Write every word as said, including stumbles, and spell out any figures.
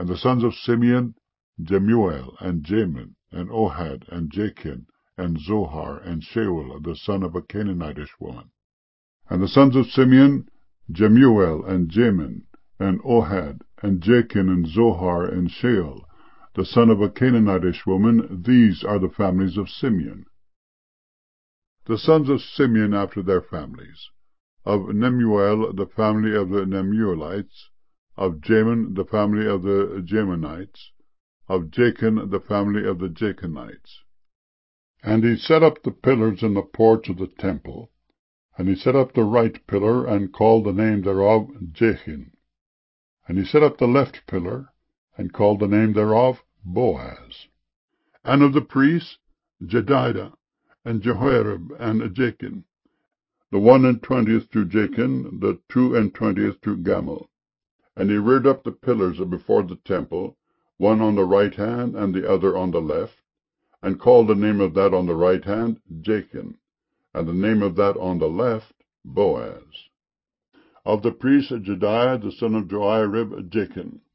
And the sons of Simeon, Jemuel, and Jamin, and Ohad, and Jachin, and Zohar, and Shaul, the son of a Canaanitish woman. And the sons of Simeon, Jemuel, and Jamin, and Ohad, and Jachin, and Zohar, and Shaul, the son of a Canaanitish woman. These are the families of Simeon. The sons of Simeon after their families: of Nemuel, the family of the Nemuelites; of Jamin, the family of the Jaminites; of Jachin, the family of the Jachinites. And he set up the pillars in the porch of the temple. And he set up the right pillar, and called the name thereof Jachin. And he set up the left pillar, and called the name thereof Boaz. And of the priests, Jedidah, and Jehoiarib, and Jachin, the one and twentieth to Jachin, the two and twentieth to Gamul. And he reared up the pillars before the temple, one on the right hand, and the other on the left, and called the name of that on the right hand Jachin, and the name of that on the left Boaz. Of the priest Jediah, the son of Joiarib, Jachin.